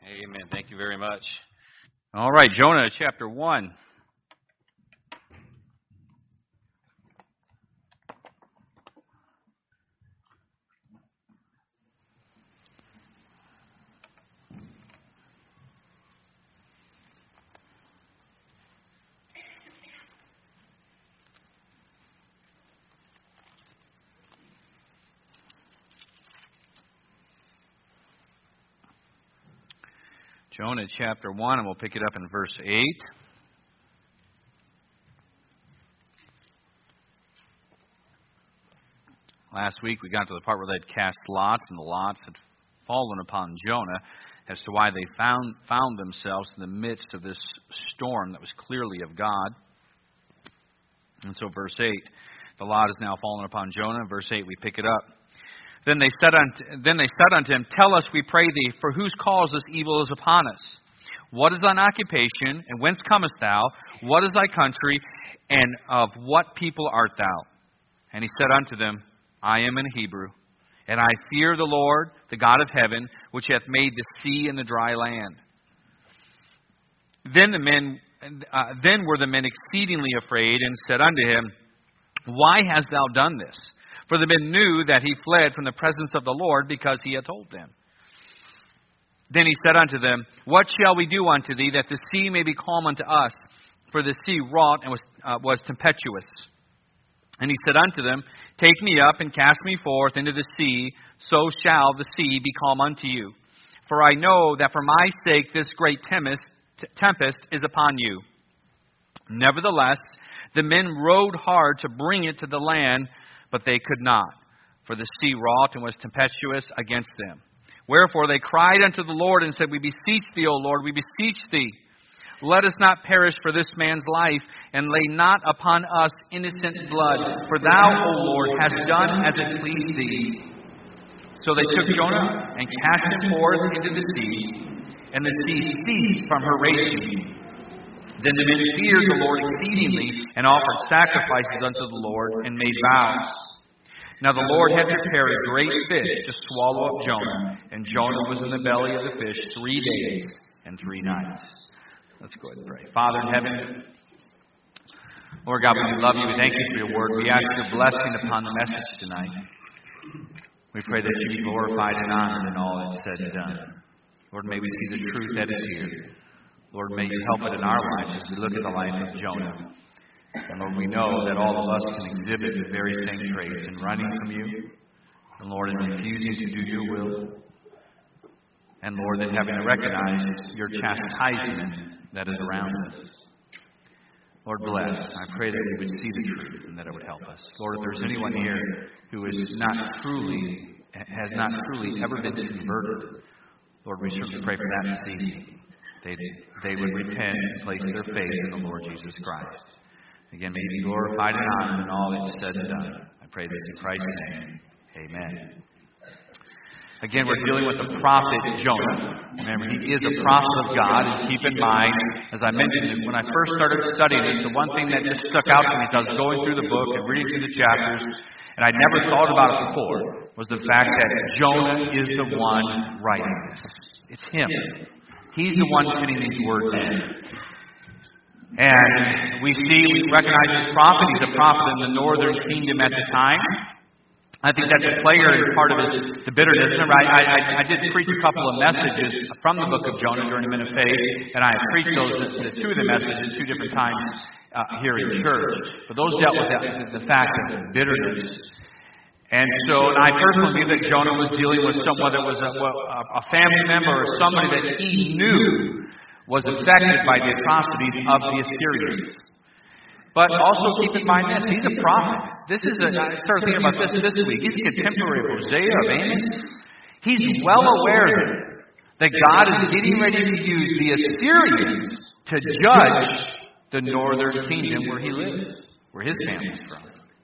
Amen. Thank you very much. All right, Jonah chapter 1. Jonah chapter 1, and we'll pick it up in verse 8. Last week we got to the part where they'd cast lots, and the lots had fallen upon Jonah as to why they found themselves in the midst of this storm that was clearly of God. And so verse 8, the lot is now fallen upon Jonah. Verse 8, we pick it up. Then they said unto him, Tell us, we pray thee, for whose cause this evil is upon us? What is thine occupation, and whence comest thou? What is thy country, and of what people art thou? And he said unto them, I am an Hebrew, and I fear the Lord, the God of heaven, which hath made the sea and the dry land. Then were the men exceedingly afraid, and said unto him, Why hast thou done this? For the men knew that he fled from the presence of the Lord, because he had told them. Then he said unto them, What shall we do unto thee, that the sea may be calm unto us? For the sea wrought and was tempestuous. And he said unto them, Take me up and cast me forth into the sea, so shall the sea be calm unto you. For I know that for my sake this great tempest is upon you. Nevertheless, the men rowed hard to bring it to the land, but they could not, for the sea wrought and was tempestuous against them. Wherefore they cried unto the Lord and said, We beseech thee, O Lord, we beseech thee. Let us not perish for this man's life, and lay not upon us innocent blood. For thou, O Lord, hast done as it pleased thee. So they took Jonah and cast him forth into the sea, and the sea ceased from her raging. Then the men feared the Lord exceedingly, and offered sacrifices unto the Lord, and made vows. Now the Lord had prepared a great fish to swallow up Jonah, and Jonah was in the belly of the fish 3 days and 3 nights. Let's go ahead and pray. Father in heaven, Lord God, we love you. We thank you for your word. We ask your blessing upon the message tonight. We pray that you be glorified and honored in all that's said and done. Lord, may we see the truth that is here. Lord, may you help it in our lives as we look at the life of Jonah. And Lord, we know that all of us can exhibit the very same traits in running from you, and Lord, in refusing to do your will, and Lord, in having to recognize your chastisement that is around us. Lord, bless. I pray that we would see the truth and that it would help us. Lord, if there's anyone here who has not truly ever been converted, Lord, we certainly pray for that this evening. They would repent and place their faith in the Lord Jesus Christ. Again, may you be glorified and honored in all that's said and done. I pray this in Christ's name. Amen. Again, we're dealing with the prophet Jonah. Remember, he is a prophet of God, and keep in mind, as I mentioned, when I first started studying this, the one thing that just stuck out to me as I was going through the book and reading through the chapters, and I'd never thought about it before, was the fact that Jonah is the one writing this. It's him. He's the one putting these words in. And we recognize this prophet. He's a prophet in the northern kingdom at the time. I think that's a player in part of the bitterness. Remember, I did preach a couple of messages from the book of Jonah during the Men of Faith, and I preached the two of the messages 2 different times here in church. But those dealt with the fact of bitterness. And so I personally believe that Jonah was dealing with someone that was a family member or somebody that he knew was affected by the atrocities of the Assyrians. But also keep in mind this, he's a prophet. I started thinking about this week. He's a contemporary of Hosea, of Amos. He's well aware that God is getting ready to use the Assyrians to judge the northern kingdom where he lives, where his family's from.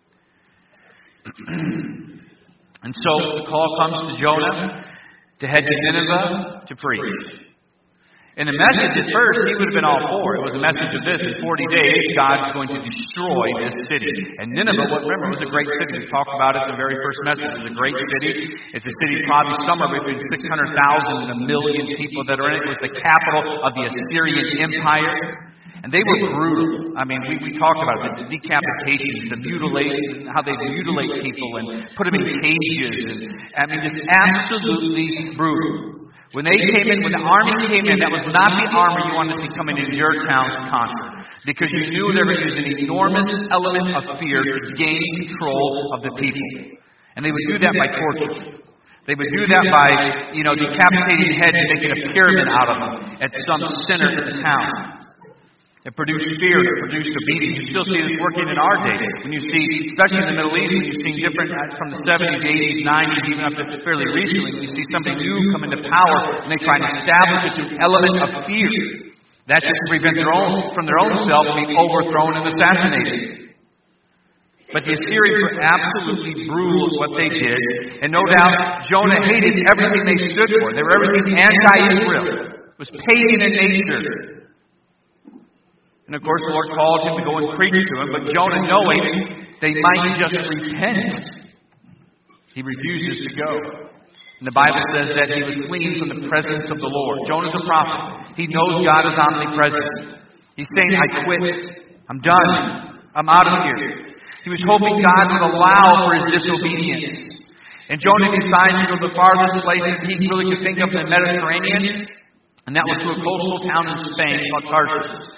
And so the call comes to Jonah to head to Nineveh to preach. And the message at first, he would have been all for. It was a message of this: in 40 days, God's going to destroy this city. And Nineveh, remember, was a great city. We talked about it in the very first message. It was a great city. It's a city probably somewhere between 600,000 and 1 million people that are in it. It was the capital of the Assyrian Empire. And they were brutal. I mean, we talked about it, the decapitations, the mutilation, how they mutilate people and put them in cages. And, I mean, just absolutely brutal. When they came in, when the army came in, that was not the army you wanted to see coming into your town to conquer. Because you knew they were using an enormous element of fear to gain control of the people. And they would do that by torture. They would do that by, decapitating heads and making a pyramid out of them at some center in the town. It produced fear, it produced obedience. You still see this working in our day. When you see, especially in the Middle East, when you've seen different, from the 70s, 80s, 90s, even up to fairly recently, when you see somebody new come into power and they try to establish this element of fear. That's just to prevent from their own self being overthrown and assassinated. But the Assyrians were absolutely brutal at what they did. And no doubt, Jonah hated everything they stood for. They were everything anti-Israel. It was pagan in nature. And of course, the Lord called him to go and preach to him, but Jonah, knowing they might just repent, he refuses to go. And the Bible says that he was fleeing from the presence of the Lord. Jonah's a prophet. He knows God is omnipresent. He's saying, I quit. I'm done. I'm out of here. He was hoping God would allow for his disobedience. And Jonah decides to go to the farthest places he really could think of in the Mediterranean, and that was to a coastal town in Spain called Tarsus.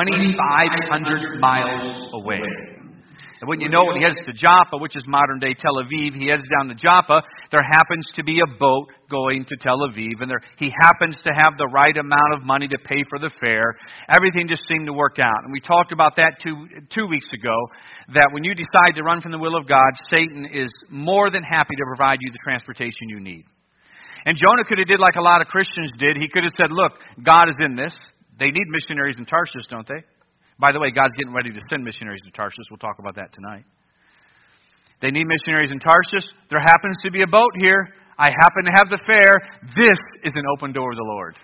2,500 miles away. And when you know it, he heads to Joppa, which is modern-day Tel Aviv. He heads down to Joppa. There happens to be a boat going to Tel Aviv, and he happens to have the right amount of money to pay for the fare. Everything just seemed to work out. And we talked about that two weeks ago, that when you decide to run from the will of God, Satan is more than happy to provide you the transportation you need. And Jonah could have did like a lot of Christians did. He could have said, look, God is in this. They need missionaries in Tarsus, don't they? By the way, God's getting ready to send missionaries to Tarsus. We'll talk about that tonight. They need missionaries in Tarsus. There happens to be a boat here. I happen to have the fare. This is an open door of the Lord.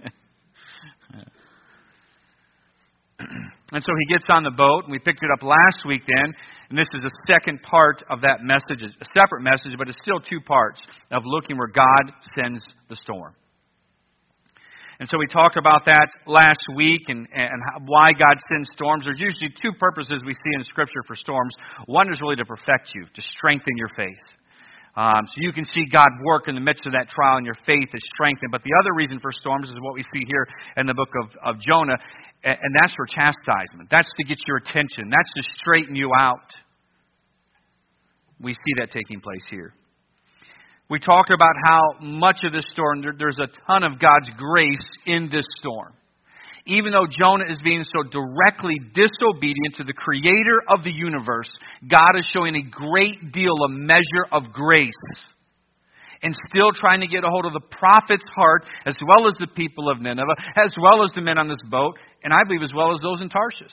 And so he gets on the boat, and we picked it up last week then, and this is the second part of that message, a separate message, but it's still two parts of looking where God sends the storm. And so we talked about that last week and why God sends storms. There's usually two purposes we see in Scripture for storms. One is really to perfect you, to strengthen your faith. So you can see God work in the midst of that trial and your faith is strengthened. But the other reason for storms is what we see here in the book of Jonah, and that's for chastisement. That's to get your attention. That's to straighten you out. We see that taking place here. We talked about how much of this storm, there's a ton of God's grace in this storm. Even though Jonah is being so directly disobedient to the creator of the universe, God is showing a great deal, a measure of grace. And still trying to get a hold of the prophet's heart, as well as the people of Nineveh, as well as the men on this boat, and I believe as well as those in Tarshish.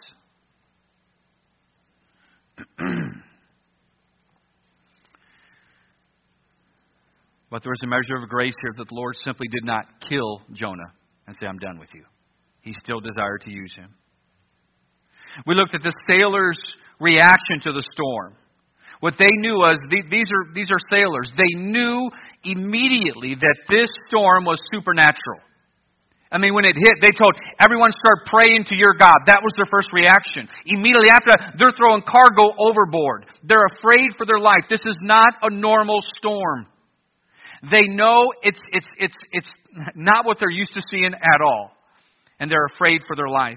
But there was a measure of grace here that the Lord simply did not kill Jonah and say, I'm done with you. He still desired to use him. We looked at the sailors' reaction to the storm. What they knew was, these are sailors. They knew immediately that this storm was supernatural. I mean, when it hit, they told everyone start praying to your God. That was their first reaction. Immediately after that, they're throwing cargo overboard. They're afraid for their life. This is not a normal storm. They know it's not what they're used to seeing at all. And they're afraid for their life.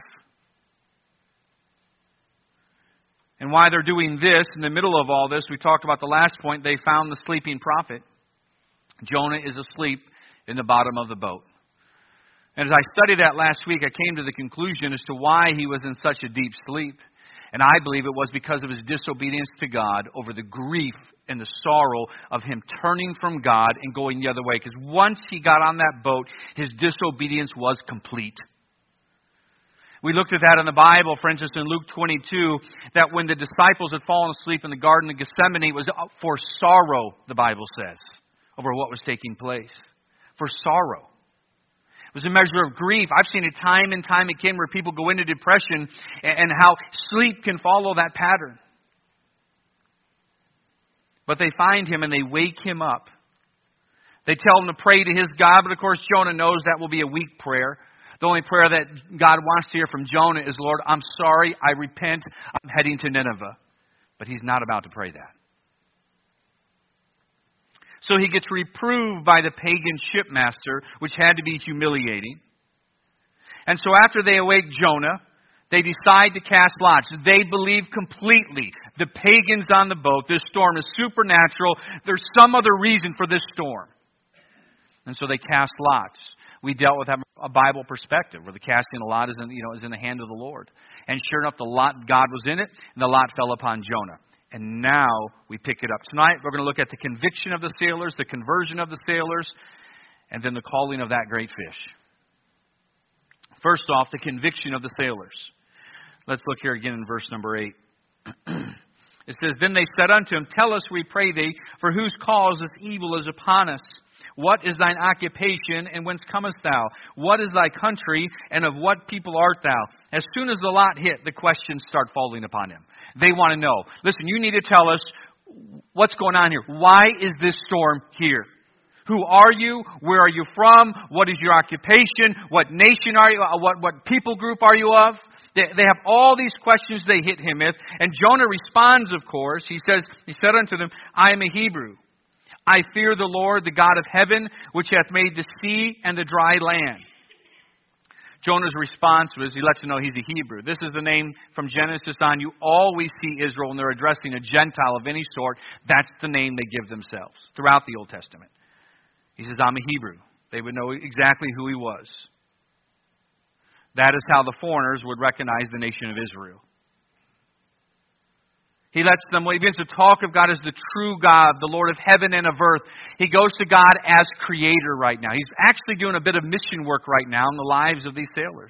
And why they're doing this, in the middle of all this, we talked about the last point, they found the sleeping prophet. Jonah is asleep in the bottom of the boat. And as I studied that last week, I came to the conclusion as to why he was in such a deep sleep. And I believe it was because of his disobedience to God over the grief and the sorrow of him turning from God and going the other way. Because once he got on that boat, his disobedience was complete. We looked at that in the Bible, for instance, in Luke 22, that when the disciples had fallen asleep in the Garden of Gethsemane, it was for sorrow, the Bible says, over what was taking place. For sorrow. It was a measure of grief. I've seen it time and time again where people go into depression and how sleep can follow that pattern. But they find him and they wake him up. They tell him to pray to his God, but of course Jonah knows that will be a weak prayer. The only prayer that God wants to hear from Jonah is, Lord, I'm sorry, I repent, I'm heading to Nineveh. But he's not about to pray that. So he gets reproved by the pagan shipmaster, which had to be humiliating. And so after they awake Jonah, they decide to cast lots. They believe completely the pagans on the boat, this storm is supernatural. There's some other reason for this storm. And so they cast lots. We dealt with a Bible perspective where the casting of a lot is in the hand of the Lord. And sure enough, the lot, God was in it, and the lot fell upon Jonah. And now we pick it up. Tonight, we're going to look at the conviction of the sailors, the conversion of the sailors, and then the calling of that great fish. First off, the conviction of the sailors. Let's look here again in verse number 8. It says, Then they said unto him, Tell us, we pray thee, for whose cause this evil is upon us? What is thine occupation, and whence comest thou? What is thy country, and of what people art thou? As soon as the lot hit, the questions start falling upon him. They want to know. Listen, you need to tell us what's going on here. Why is this storm here? Who are you? Where are you from? What is your occupation? What nation are you? What people group are you of? They have all these questions they hit him with. And Jonah responds, of course. He said unto them, I am a Hebrew. I fear the Lord, the God of heaven, which hath made the sea and the dry land. Jonah's response was, he lets you know he's a Hebrew. This is the name from Genesis on. You always see Israel when they're addressing a Gentile of any sort. That's the name they give themselves throughout the Old Testament. He says, I'm a Hebrew. They would know exactly who he was. That is how the foreigners would recognize the nation of Israel. He begins to talk of God as the true God, the Lord of heaven and of earth. He goes to God as creator right now. He's actually doing a bit of mission work right now in the lives of these sailors.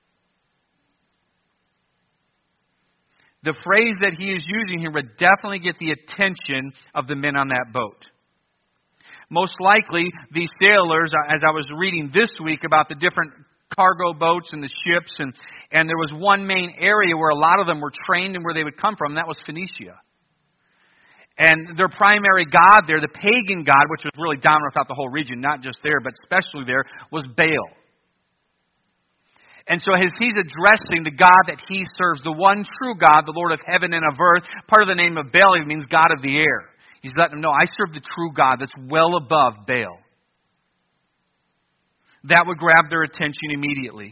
The phrase that he is using here would definitely get the attention of the men on that boat. Most likely, these sailors, as I was reading this week about the different cargo boats and the ships, and there was one main area where a lot of them were trained and where they would come from, and that was Phoenicia. And their primary god there, the pagan god, which was really dominant throughout the whole region, not just there, but especially there, was Baal. And so as he's addressing the God that he serves, the one true God, the Lord of heaven and of earth, part of the name of Baal means God of the air. He's letting them know, I serve the true God that's well above Baal. That would grab their attention immediately.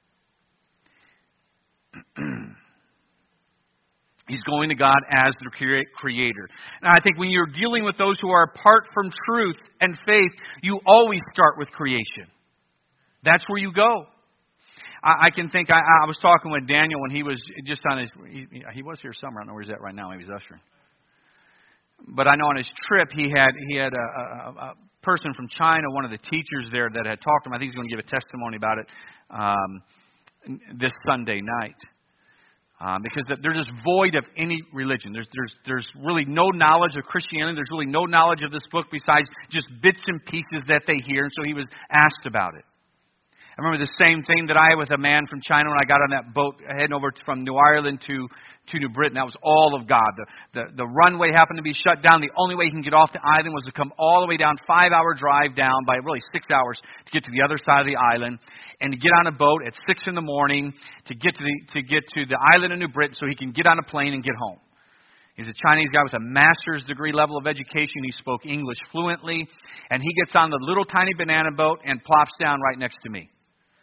He's going to God as the creator. And I think when you're dealing with those who are apart from truth and faith, you always start with creation. That's where you go. I can think, I was talking with Daniel when he was just on his, he was here somewhere, I don't know where he's at right now, maybe he's ushering. But I know on his trip he had a person from China, one of the teachers there that had talked to him. I think he's going to give a testimony about it this Sunday night. Because they're just void of any religion. There's really no knowledge of Christianity. There's really no knowledge of this book besides just bits and pieces that they hear. And so he was asked about it. I remember the same thing that I had with a man from China when I got on that boat heading over from New Ireland to New Britain. That was all of God. The runway happened to be shut down. The only way he can get off the island was to come all the way down, 5-hour drive down by really 6 hours to get to the other side of the island, and to get on a boat at 6 in the morning to get to the island of New Britain so he can get on a plane and get home. He's a Chinese guy with a master's degree level of education. He spoke English fluently, and he gets on the little tiny banana boat and plops down right next to me.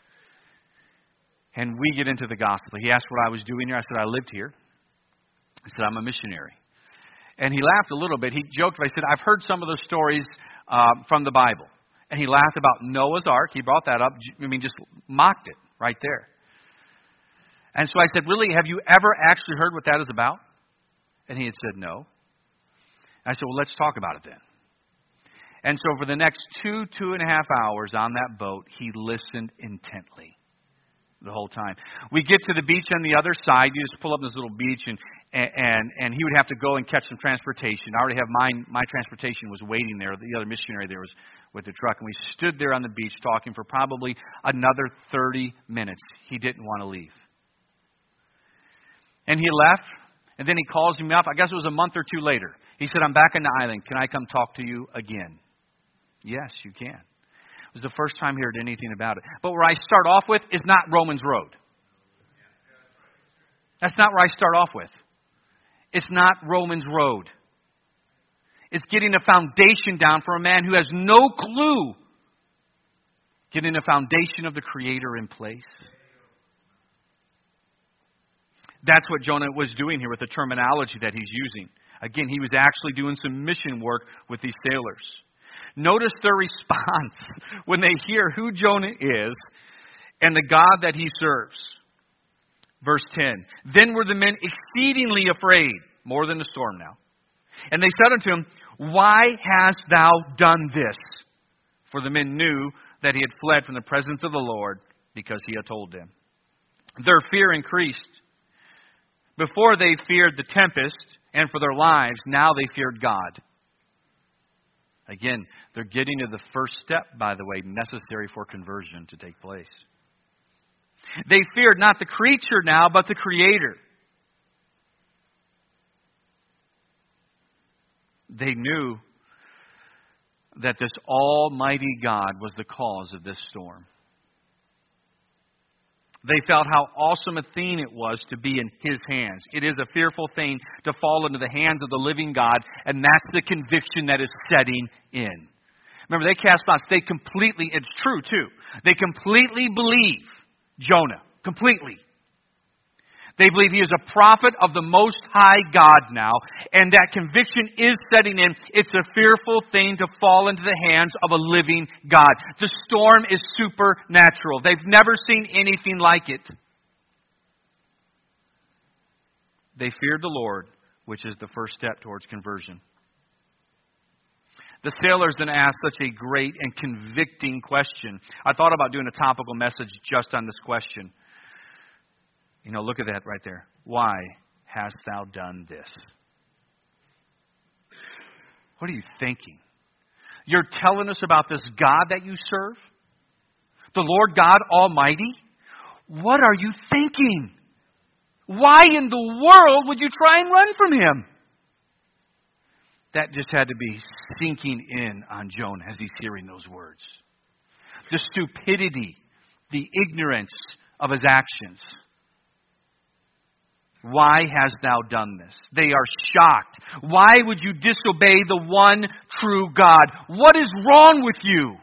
And we get into the gospel. He asked what I was doing here. I said, I lived here. I said, I'm a missionary. And he laughed a little bit. He joked. I said, I've heard some of those stories from the Bible. And he laughed about Noah's Ark. He brought that up. Just mocked it right there. And so I said, really, have you ever actually heard what that is about? And he had said, no. I said, well, let's talk about it then. And so for the next 2.5 hours on that boat, he listened intently. the whole time. We get to the beach on the other side. You just pull up this little beach, and he would have to go and catch some transportation. I already have my transportation was waiting there. The other missionary there was with the truck, and we stood there on the beach talking for probably another 30 minutes. He didn't want to leave. And he left, and then he calls me up. I guess it was a month or two later. He said, I'm back on the island. Can I come talk to you again? Yes, you can. It was the first time he heard anything about it. But where I start off with is not Romans Road. That's not where I start off with. It's not Romans Road. It's getting a foundation down for a man who has no clue. Getting a foundation of the Creator in place. That's what Jonah was doing here with the terminology that he's using. Again, he was actually doing some mission work with these sailors. Notice their response when they hear who Jonah is and the God that he serves. Verse 10. Then were the men exceedingly afraid, more than the storm now. And they said unto him, Why hast thou done this? For the men knew that he had fled from the presence of the Lord, because he had told them. Their fear increased. Before they feared the tempest and for their lives, now they feared God. Again, they're getting to the first step, by the way, necessary for conversion to take place. They feared not the creature now, but the Creator. They knew that this Almighty God was the cause of this storm. They felt how awesome a thing it was to be in His hands. It is a fearful thing to fall into the hands of the living God, and that's the conviction that is setting in. Remember, they cast lots. They completely, it's true too, they completely believe Jonah. Completely. They believe he is a prophet of the Most High God now, and that conviction is setting in. It's a fearful thing to fall into the hands of a living God. The storm is supernatural. They've never seen anything like it. They feared the Lord, which is the first step towards conversion. The sailors then asked such a great and convicting question. I thought about doing a topical message just on this question. You know, look at that right there. Why hast thou done this? What are you thinking? You're telling us about this God that you serve? The Lord God Almighty? What are you thinking? Why in the world would you try and run from Him? That just had to be sinking in on Jonah as he's hearing those words. The stupidity, the ignorance of his actions. Why hast thou done this? They are shocked. Why would you disobey the one true God? What is wrong with you?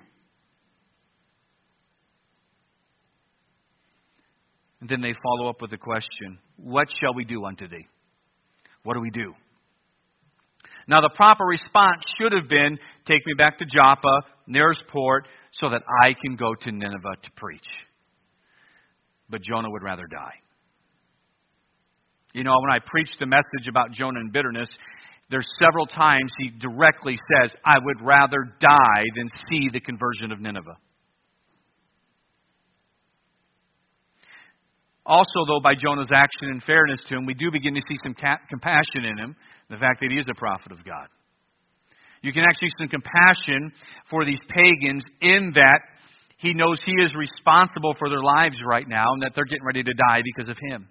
And then they follow up with the question, what shall we do unto thee? What do we do? Now the proper response should have been, take me back to Joppa, nearest port, so that I can go to Nineveh to preach. But Jonah would rather die. You know, when I preach the message about Jonah and bitterness, there's several times he directly says, I would rather die than see the conversion of Nineveh. Also, though, by Jonah's action and fairness to him, we do begin to see some compassion in him, the fact that he is a prophet of God. You can actually see some compassion for these pagans in that he knows he is responsible for their lives right now and that they're getting ready to die because of him.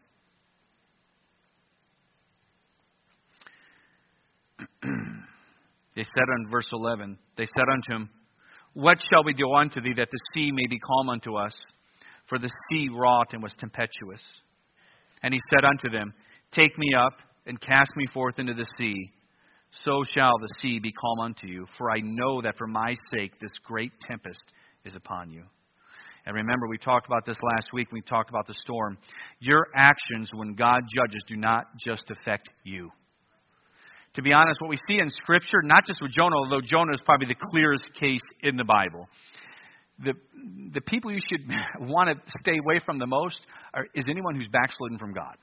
They said on verse 11, they said unto him, what shall we do unto thee that the sea may be calm unto us? For the sea wrought and was tempestuous. And he said unto them, take me up and cast me forth into the sea. So shall the sea be calm unto you. For I know that for my sake this great tempest is upon you. And remember, we talked about this last week. We talked about the storm. Your actions when God judges do not just affect you. To be honest, what we see in Scripture, not just with Jonah, although Jonah is probably the clearest case in the Bible. The people you should want to stay away from the most is anyone who's backslidden from God.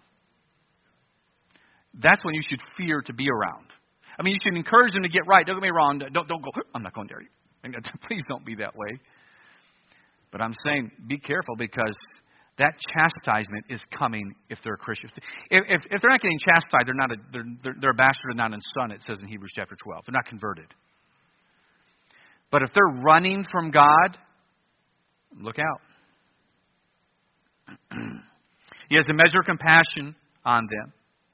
That's when you should fear to be around. I mean, you should encourage them to get right. Don't get me wrong. Don't go, I'm not going there. Please don't be that way. But I'm saying be careful because That chastisement is coming if they're a Christian. If they're not getting chastised, they're a bastard and not a son, it says in Hebrews chapter 12. They're not converted. But if they're running from God, look out. He has a measure of compassion on them.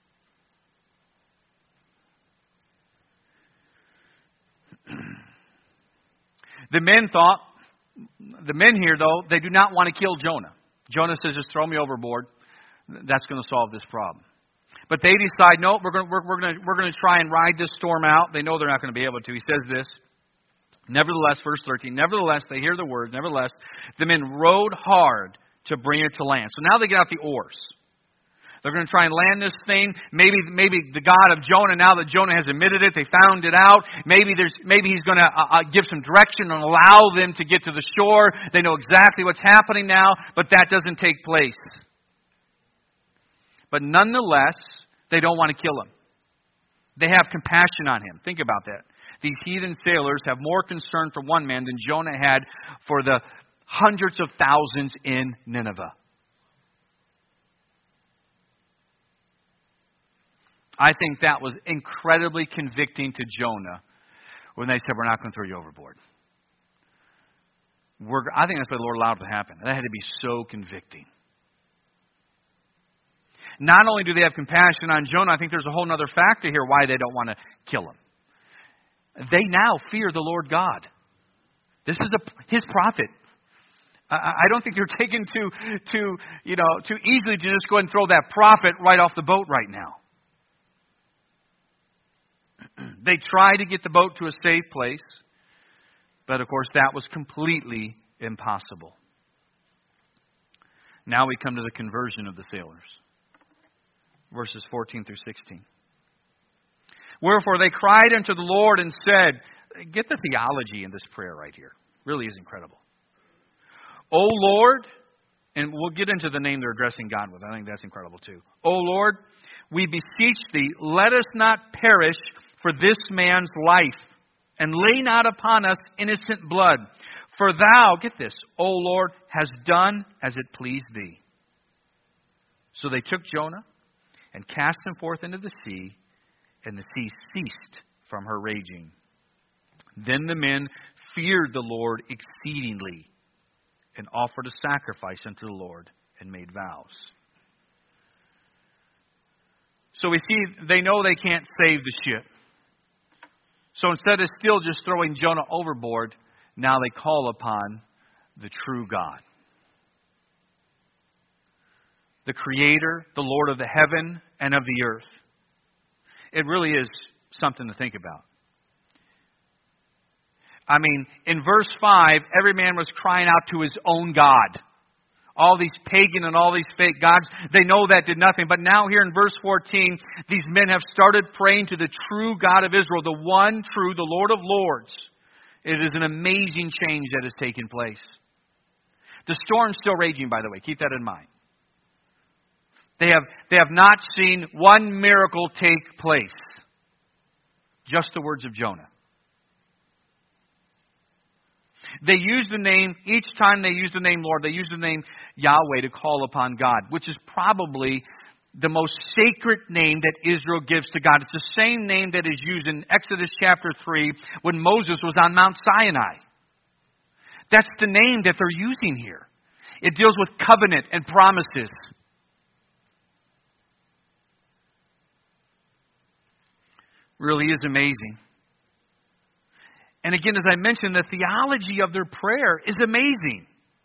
The men here, though, they do not want to kill Jonah. Jonah says, just throw me overboard. That's going to solve this problem. But they decide, no, we're going to try and ride this storm out. They know they're not going to be able to. He says this, nevertheless, verse 13, nevertheless, they hear the word, nevertheless, the men rowed hard to bring it to land. So now they get out the oars. They're going to try and land this thing. Maybe the God of Jonah, now that Jonah has admitted it, they found it out. Maybe he's going to give some direction and allow them to get to the shore. They know exactly what's happening now, but that doesn't take place. But nonetheless, they don't want to kill him. They have compassion on him. Think about that. These heathen sailors have more concern for one man than Jonah had for the hundreds of thousands in Nineveh. I think that was incredibly convicting to Jonah when they said, we're not going to throw you overboard. I think that's what the Lord allowed to happen. That had to be so convicting. Not only do they have compassion on Jonah, I think there's a whole other factor here why they don't want to kill him. They now fear the Lord God. This is his prophet. I don't think they're taken too easily to just go ahead and throw that prophet right off the boat right now. They tried to get the boat to a safe place, but of course that was completely impossible. Now we come to the conversion of the sailors. Verses 14 through 16. Wherefore they cried unto the Lord and said, get the theology in this prayer right here. Really is incredible. O Lord, and we'll get into the name they're addressing God with. I think that's incredible too. O Lord, we beseech thee, let us not perish for this man's life, and lay not upon us innocent blood. For thou, get this, O Lord, hast done as it pleased thee. So they took Jonah and cast him forth into the sea, and the sea ceased from her raging. Then the men feared the Lord exceedingly, and offered a sacrifice unto the Lord, and made vows. So we see they know they can't save the ship. So instead of still just throwing Jonah overboard, now they call upon the true God. The Creator, the Lord of the heaven and of the earth. It really is something to think about. I mean, in verse 5, every man was crying out to his own God. All these pagan and all these fake gods, they know that did nothing. But now here in verse 14, these men have started praying to the true God of Israel, the one true, the Lord of Lords. It is an amazing change that has taken place. The storm's still raging, by the way. Keep that in mind. They have not seen one miracle take place. Just the words of Jonah. They use the name, each time they use the name Lord, they use the name Yahweh to call upon God, which is probably the most sacred name that Israel gives to God. It's the same name that is used in Exodus chapter 3 when Moses was on Mount Sinai. That's the name that they're using here. It deals with covenant and promises. Really is amazing. And again, as I mentioned, the theology of their prayer is amazing.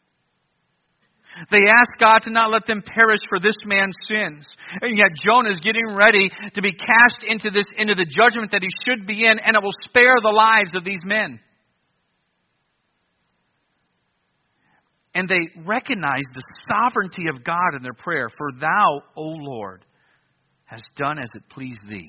They ask God to not let them perish for this man's sins. And yet Jonah is getting ready to be cast into the judgment that he should be in, and it will spare the lives of these men. And they recognize the sovereignty of God in their prayer. For thou, O Lord, hast done as it pleased thee.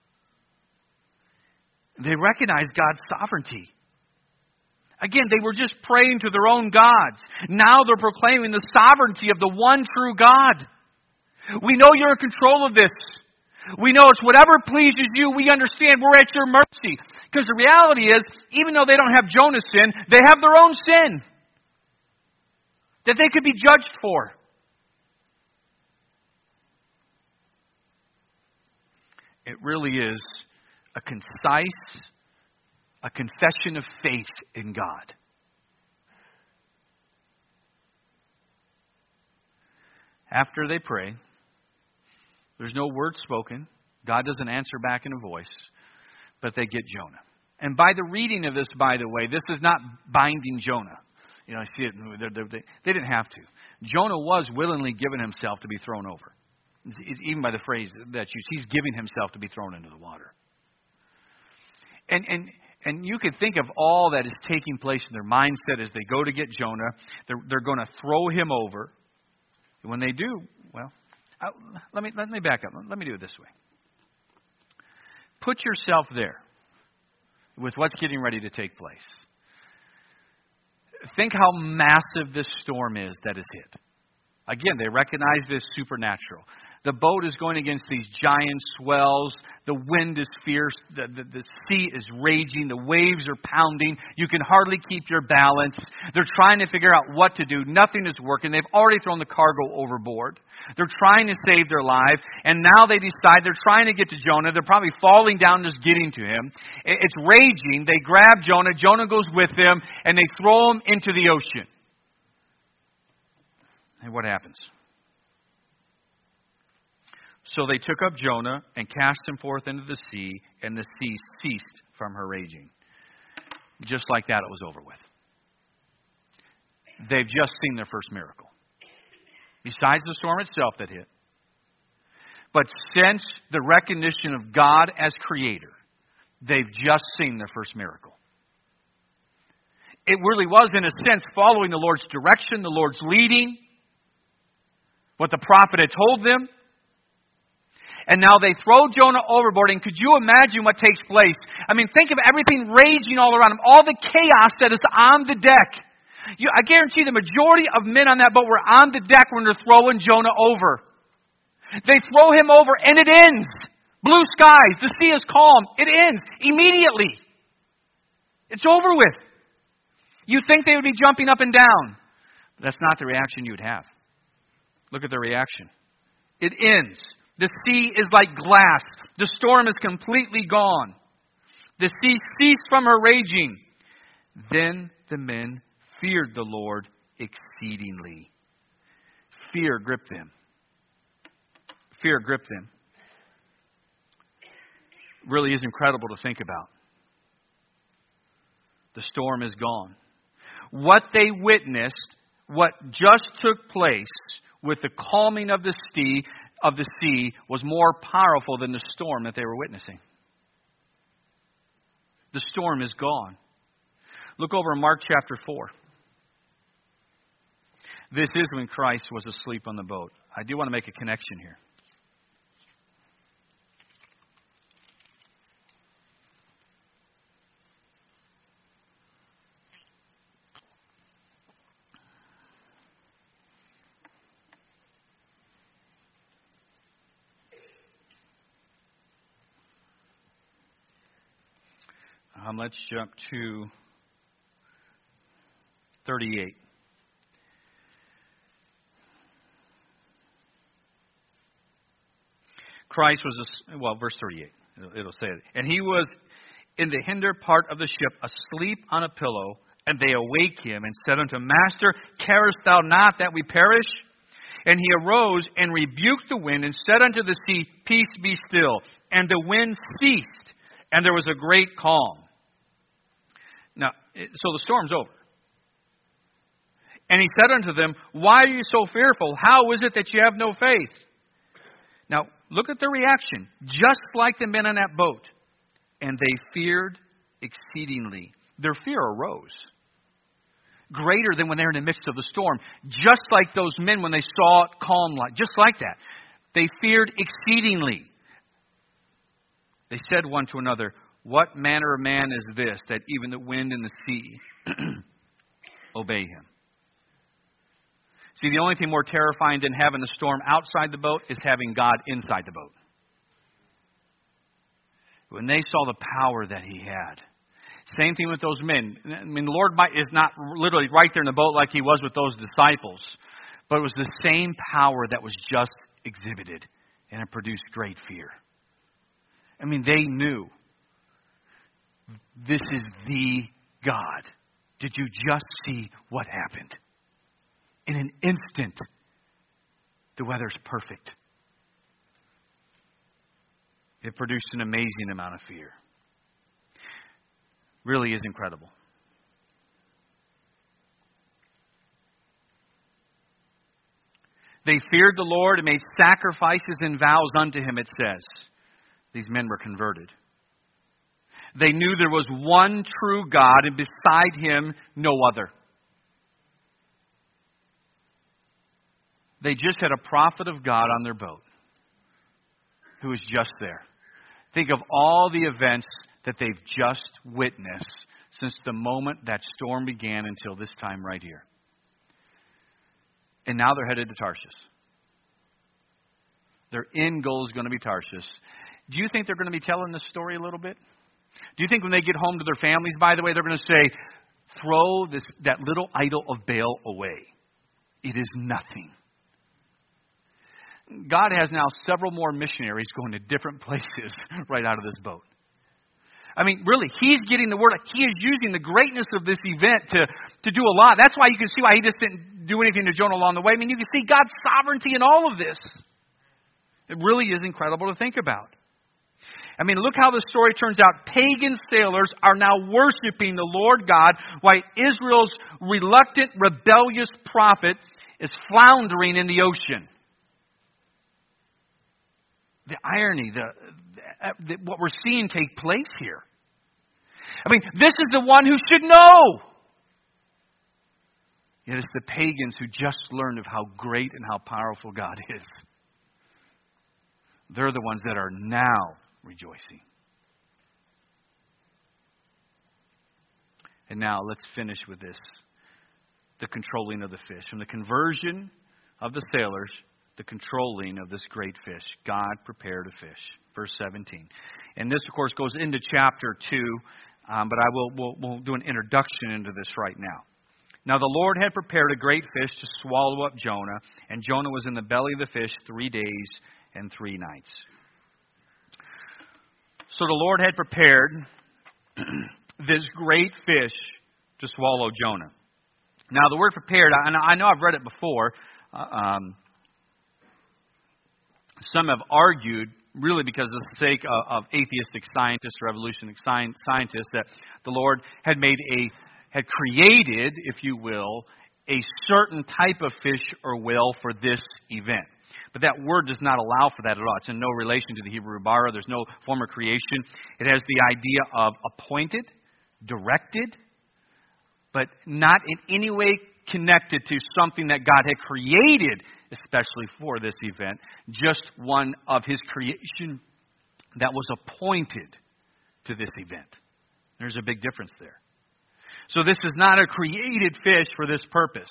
They recognize God's sovereignty. Again, they were just praying to their own gods. Now they're proclaiming the sovereignty of the one true God. We know you're in control of this. We know it's whatever pleases you. We understand we're at your mercy. Because the reality is, even though they don't have Jonah's sin, they have their own sin that they could be judged for. It really is a concise, a confession of faith in God. After they pray, there's no word spoken. God doesn't answer back in a voice, but they get Jonah. And by the reading of this, by the way, this is not binding Jonah. You know, I see it. They didn't have to. Jonah was willingly given himself to be thrown over. It's even by the phrase that's used, he's giving himself to be thrown into the water. And you could think of all that is taking place in their mindset as they go to get Jonah. They're going to throw him over. When they do, well, let me back up. Let me do it this way. Put yourself there with what's getting ready to take place. Think how massive this storm is that is hit. Again, they recognize this supernatural. The boat is going against these giant swells. The wind is fierce. The sea is raging. The waves are pounding. You can hardly keep your balance. They're trying to figure out what to do. Nothing is working. They've already thrown the cargo overboard. They're trying to save their life. And now they decide they're trying to get to Jonah. They're probably falling down just getting to him. It's raging. They grab Jonah. Jonah goes with them. And they throw him into the ocean. And what happens? So they took up Jonah and cast him forth into the sea, and the sea ceased from her raging. Just like that, it was over with. They've just seen their first miracle. Besides the storm itself that hit. But since the recognition of God as creator, they've just seen their first miracle. It really was, in a sense, following the Lord's direction, the Lord's leading, what the prophet had told them. And now they throw Jonah overboard. And could you imagine what takes place? I mean, think of everything raging all around him. All the chaos that is on the deck. I guarantee the majority of men on that boat were on the deck when they're throwing Jonah over. They throw him over and it ends. Blue skies. The sea is calm. It ends immediately. It's over with. You think they would be jumping up and down. But that's not the reaction you would have. Look at the reaction. It ends. The sea is like glass. The storm is completely gone. The sea ceased from her raging. Then the men feared the Lord exceedingly. Fear gripped them. Fear gripped them. Really is incredible to think about. The storm is gone. What they witnessed, what just took place with the calming of the sea, was more powerful than the storm that they were witnessing. The storm is gone. Look over in Mark chapter 4. This is when Christ was asleep on the boat. I do want to make a connection here. Let's jump to 38. Christ was, verse 38. It'll say it. And he was in the hinder part of the ship, asleep on a pillow, and they awake him and said unto him, Master, carest thou not that we perish? And he arose and rebuked the wind and said unto the sea, Peace, be still. And the wind ceased, and there was a great calm. Now, so the storm's over. And he said unto them, Why are you so fearful? How is it that you have no faith? Now, look at the reaction. Just like the men on that boat. And they feared exceedingly. Their fear arose. Greater than when they're in the midst of the storm. Just like those men when they saw it calm. Just like that. They feared exceedingly. They said one to another, What manner of man is this, that even the wind and the sea obey him? See, the only thing more terrifying than having the storm outside the boat is having God inside the boat. When they saw the power that he had. Same thing with those men. I mean, the Lord is not literally right there in the boat like he was with those disciples. But it was the same power that was just exhibited. And it produced great fear. I mean, they knew this is the God. Did you just see what happened? In an instant, the weather's perfect. It produced an amazing amount of fear. Really is incredible. They feared the Lord and made sacrifices and vows unto Him, it says. These men were converted. They knew there was one true God, and beside Him, no other. They just had a prophet of God on their boat who was just there. Think of all the events that they've just witnessed since the moment that storm began until this time right here. And now they're headed to Tarshish. Their end goal is going to be Tarshish. Do you think they're going to be telling this story a little bit? Do you think when they get home to their families, by the way, they're going to say, throw that little idol of Baal away? It is nothing. God has now several more missionaries going to different places right out of this boat. I mean, really, He's getting the word. He is using the greatness of this event to do a lot. That's why you can see why He just didn't do anything to Jonah along the way. I mean, you can see God's sovereignty in all of this. It really is incredible to think about. I mean, look how the story turns out. Pagan sailors are now worshiping the Lord God, while Israel's reluctant, rebellious prophet is floundering in the ocean. The irony, what we're seeing take place here. I mean, this is the one who should know. Yet it's the pagans who just learned of how great and how powerful God is. They're the ones that are now rejoicing. And now let's finish with this. The controlling of the fish. From the conversion of the sailors, the controlling of this great fish. God prepared a fish. Verse 17. And this, of course, goes into chapter 2. But we'll do an introduction into this right now. Now the Lord had prepared a great fish to swallow up Jonah. And Jonah was in the belly of the fish 3 days and 3 nights. So the Lord had prepared this great fish to swallow Jonah. Now the word prepared, I know I've read it before. Some have argued, really because of the sake of atheistic scientists or evolutionary scientists, that the Lord had created, if you will, a certain type of fish or whale for this event. But that word does not allow for that at all. It's in no relation to the Hebrew bara. There's no form of creation. It has the idea of appointed, directed, but not in any way connected to something that God had created especially for this event. Just one of His creation that was appointed to this event. There's a big difference there. So this is not a created fish for this purpose.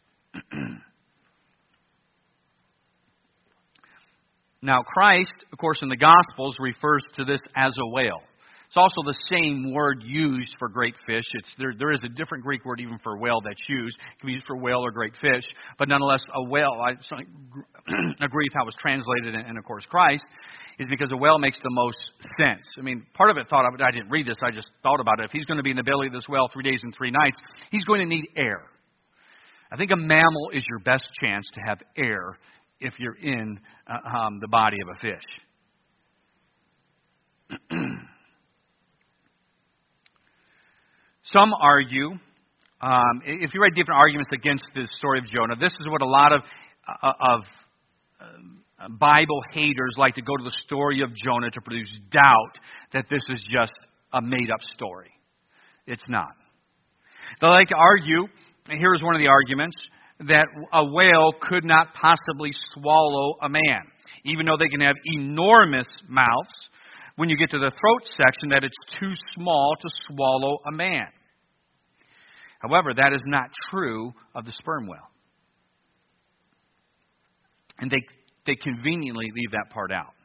Now, Christ, of course, in the Gospels refers to this as a whale. It's also the same word used for great fish. There is a different Greek word even for whale that's used. It can be used for whale or great fish. But nonetheless, a whale, I agree with how it was translated, and of course Christ, is because a whale makes the most sense. I mean, part of it I didn't read this, I just thought about it. If He's going to be in the belly of this whale 3 days and 3 nights, He's going to need air. I think a mammal is your best chance to have air if you're in the body of a fish. Some argue, if you read different arguments against the story of Jonah, this is what a lot of Bible haters like to go to the story of Jonah to produce doubt that this is just a made-up story. It's not. They like to argue, and here's one of the arguments, that a whale could not possibly swallow a man. Even though they can have enormous mouths, when you get to the throat section, that it's too small to swallow a man. However, that is not true of the sperm whale. And they conveniently leave that part out.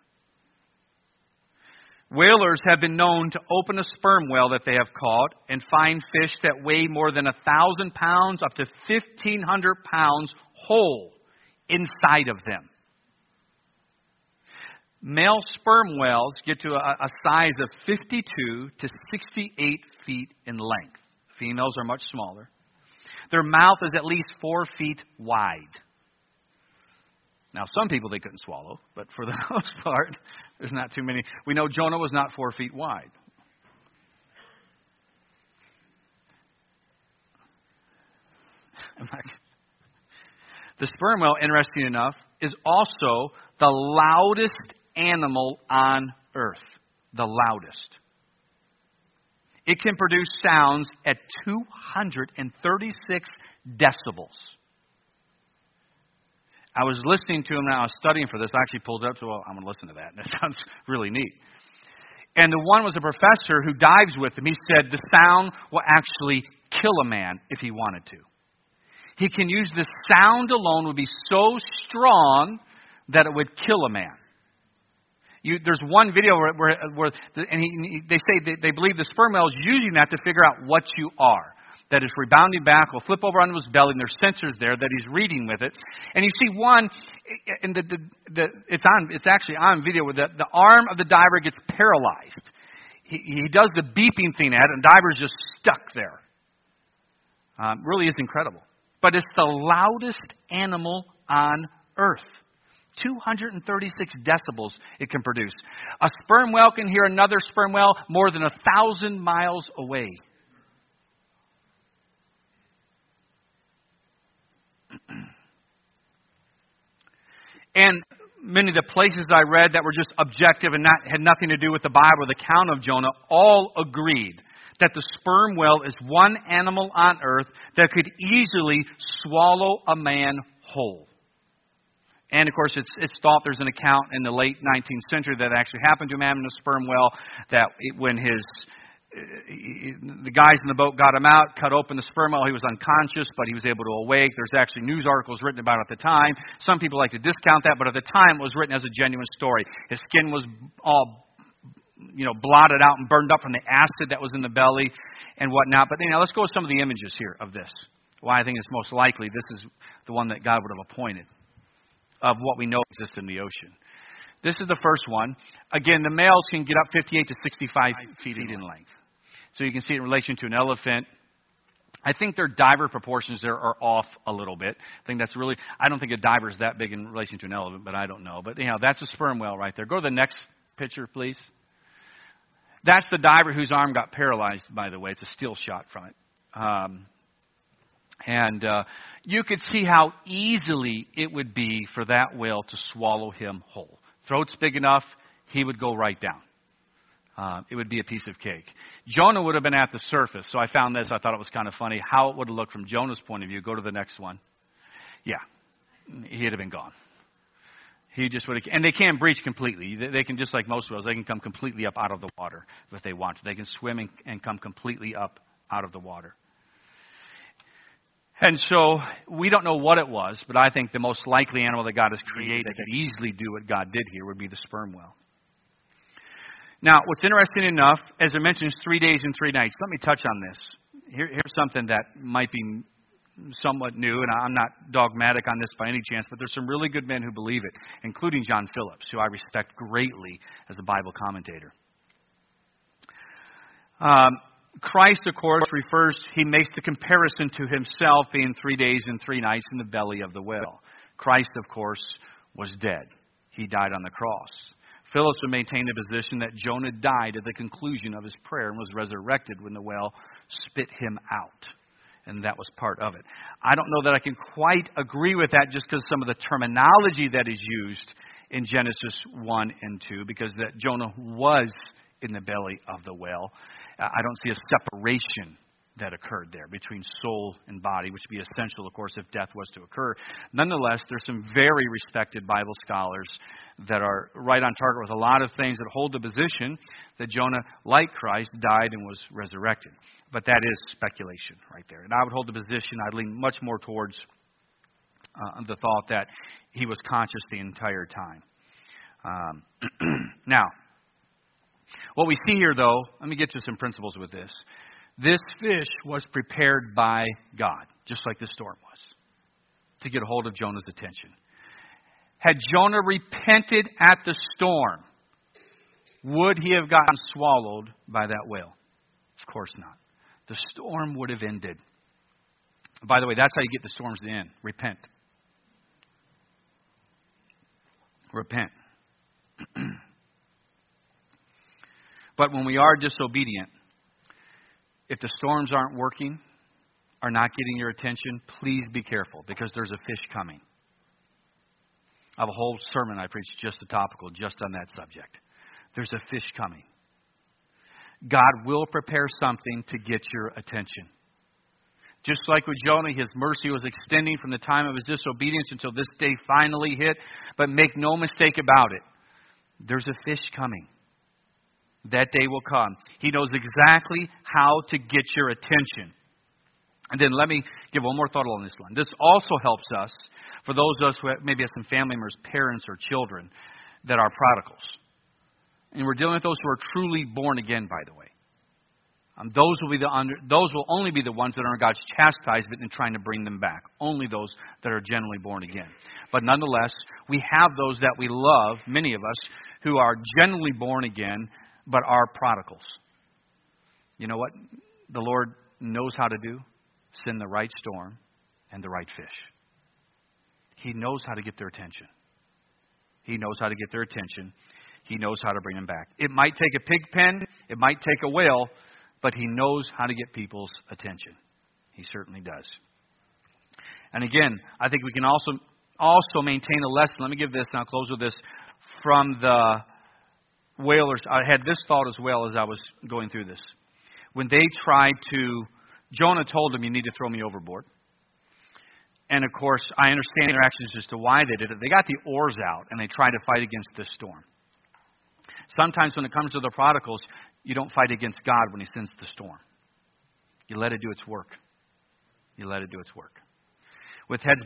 Whalers have been known to open a sperm whale that they have caught and find fish that weigh more than 1,000 pounds up to 1,500 pounds whole inside of them. Male sperm whales get to a size of 52 to 68 feet in length. Females are much smaller. Their mouth is at least 4 feet wide. Now, some people they couldn't swallow, but for the most part, there's not too many. We know Jonah was not 4 feet wide. The sperm whale, interesting enough, is also the loudest animal on earth. The loudest. It can produce sounds at 236 decibels. I was listening to him and I was studying for this. I actually pulled it up, so I'm going to listen to that. And it sounds really neat. And the one was a professor who dives with him. He said the sound will actually kill a man if he wanted to. He can use the sound alone would be so strong that it would kill a man. There's one video they say they believe the sperm whale is using that to figure out what you are. That is rebounding back, will flip over onto his belly, and there's sensors there that he's reading with it. And you see one, and it's actually on video where the arm of the diver gets paralyzed. He does the beeping thing at it, and the diver's just stuck there. Really is incredible. But it's the loudest animal on earth. 236 decibels it can produce. A sperm whale can hear another sperm whale more than 1,000 miles away. And many of the places I read that were just objective and had nothing to do with the Bible, the account of Jonah, all agreed that the sperm whale is one animal on earth that could easily swallow a man whole. And, of course, it's thought there's an account in the late 19th century that actually happened to a man in a sperm whale, that when the guys in the boat got him out, cut open the sperm whale, he was unconscious, but he was able to awake. There's actually news articles written about it at the time. Some people like to discount that, but at the time it was written as a genuine story. His skin was all blotted out and burned up from the acid that was in the belly and whatnot. But let's go with some of the images here of this. Why I think it's most likely this is the one that God would have appointed of what we know exists in the ocean. This is the first one. Again, the males can get up 58 to 65 feet in length. So you can see it in relation to an elephant. I think their diver proportions there are off a little bit. I don't think a diver is that big in relation to an elephant, but I don't know. But that's a sperm whale right there. Go to the next picture, please. That's the diver whose arm got paralyzed, by the way. It's a still shot from it. And you could see how easily it would be for that whale to swallow him whole. Throat's big enough, he would go right down. It would be a piece of cake. Jonah would have been at the surface. So I found this. I thought it was kind of funny how it would have looked from Jonah's point of view. Go to the next one. Yeah, he'd have been gone. He just would have, and they can't breach completely. They can, just like most whales, they can come completely up out of the water if they want to. They can swim and come completely up out of the water. And so we don't know what it was, but I think the most likely animal that God has created that could easily do what God did here would be the sperm whale. Now, what's interesting enough, as I mentioned, is 3 days and 3 nights. Let me touch on this. Here's something that might be somewhat new, and I'm not dogmatic on this by any chance, but there's some really good men who believe it, including John Phillips, who I respect greatly as a Bible commentator. Christ, of course, he makes the comparison to himself being 3 days and 3 nights in the belly of the whale. Christ, of course, was dead. He died on the cross. Phillips would maintain the position that Jonah died at the conclusion of his prayer and was resurrected when the whale spit him out. And that was part of it. I don't know that I can quite agree with that just because some of the terminology that is used in Genesis 1 and 2, because that Jonah was in the belly of the whale. I don't see a separation that occurred there between soul and body, which would be essential, of course, if death was to occur. Nonetheless, there's some very respected Bible scholars that are right on target with a lot of things that hold the position that Jonah, like Christ, died and was resurrected. But that is speculation right there. And I would hold the position, I'd lean much more towards the thought that he was conscious the entire time. Now, what we see here, though, let me get to some principles with this. This fish was prepared by God, just like the storm was, to get a hold of Jonah's attention. Had Jonah repented at the storm, would he have gotten swallowed by that whale? Of course not. The storm would have ended. By the way, that's how you get the storms to end. Repent. Repent. But when we are disobedient, if the storms aren't working, are not getting your attention, please be careful, because there's a fish coming. I have a whole sermon I preach just topical, just on that subject. There's a fish coming. God will prepare something to get your attention. Just like with Jonah, his mercy was extending from the time of his disobedience until this day finally hit. But make no mistake about it, there's a fish coming. That day will come. He knows exactly how to get your attention. And then let me give one more thought along this line. This also helps us, for those of us who maybe have some family members, parents, or children that are prodigals. And we're dealing with those who are truly born again, by the way. Those will only be the ones that are in God's chastisement and trying to bring them back. Only those that are generally born again. But nonetheless, we have those that we love, many of us, who are generally born again, but are prodigals. You know what the Lord knows how to do? Send the right storm and the right fish. He knows how to get their attention. He knows how to get their attention. He knows how to bring them back. It might take a pig pen. It might take a whale. But He knows how to get people's attention. He certainly does. And again, I think we can also maintain a lesson. Let me give this, and I'll close with this, from the whalers. I had this thought as well as I was going through this. When they tried to, Jonah told them, you need to throw me overboard. And of course, I understand interactions as to why they did it. They got the oars out, and they tried to fight against this storm. Sometimes when it comes to the prodigals, you don't fight against God when He sends the storm. You let it do its work. You let it do its work. With heads